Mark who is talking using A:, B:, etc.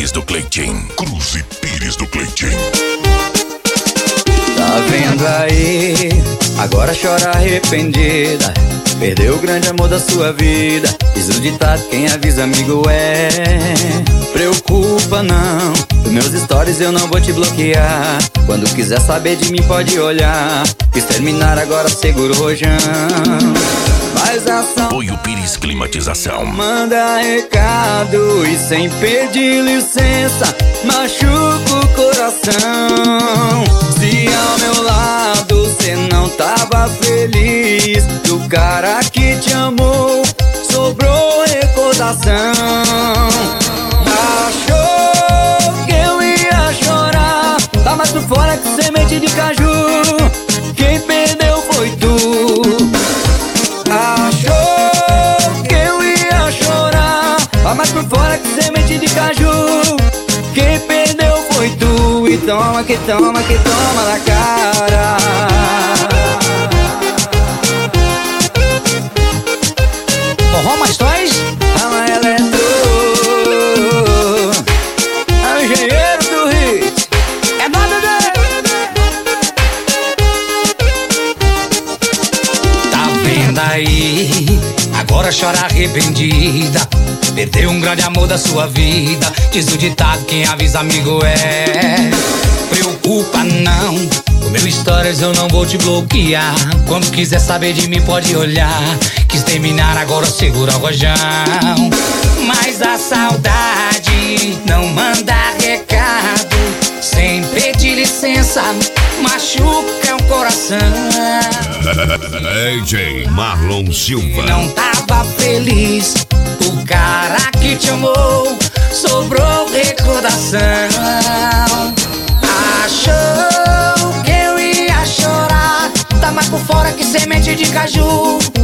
A: Pires do Cleitinho.
B: Cruz e Pires do Cleitinho.
C: Tá vendo aí? Agora chora arrependida. Perdeu o grande amor da sua vida. Diz o ditado, quem avisa amigo é. Preocupa não, dos meus stories eu não vou te bloquear. Quando quiser saber de mim pode olhar. Quis terminar agora segura o rojão. Mas ação
A: Apoio Pires Climatização.
C: manda recado e sem pedir licença machuca o coração. Se ao meu lado cê não tava feliz, do cara que te amou sobrou recordação. Achou que eu ia chorar, tá mais por fora que semente de caju. Quem perdeu foi tu. Achou que eu ia chorar, tá mais por fora que semente de caju. Quem perdeu foi tu. E toma que toma na cara.
D: Forró mais dois?
C: Ela entrou, é o engenheiro do hit.
D: É nada dele. Tá vendo aí? Agora chora arrependida. Perdeu um grande amor da sua vida. Diz o ditado, quem avisa amigo é. Preocupa não, o meu stories eu não vou te bloquear. Quando quiser saber de mim pode olhar. Quis terminar agora segura o rojão. Mas a saudade não manda recado. Sem pedir licença machuca o coração.
B: DJ Marlon Silva.
D: Não tava feliz, o cara que te amou sobrou recordação. Achou que eu ia chorar, tá mais por fora que semente de caju.